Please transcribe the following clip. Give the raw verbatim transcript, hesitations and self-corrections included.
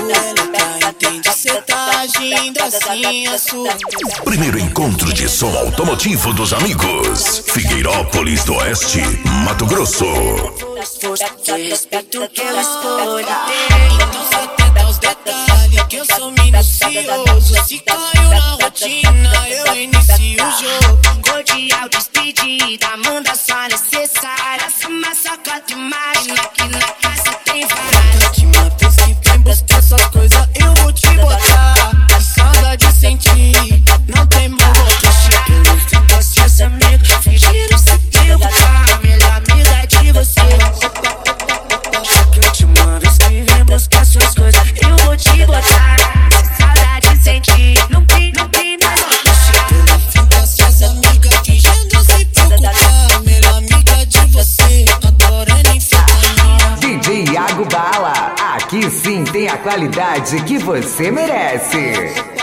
ela tá entende. Cê tá agindo assim, a sua. Primeiro encontro de som automotivo dos amigos. Figueirópolis do Oeste, Mato Grosso. Foi respeito que eu escolho. Então só tenta os detalhes que eu sou minucioso. Se caiu na rotina, eu inicio o jogo. Cordial despedida, manda só necessária. Se massacra de máquina que na casa tem várias. Última vez que vem buscar essas coisas, eu vou te botar. Saudade de sentir, não tem mal outro chip. Pelo fim dos seus amigos, fingiram se equivocar. A melhor amiga de você. Última vez que vem buscar suas coisas, Eu vou te botar. Saudade de sentir, não tem, não tem mais outro chip. pelo fim das suas amigas, fingindo se preocupar. Melhor amiga de você, adorando enfetamina. D J Iago Bala, aqui sim tem a qualidade que você merece.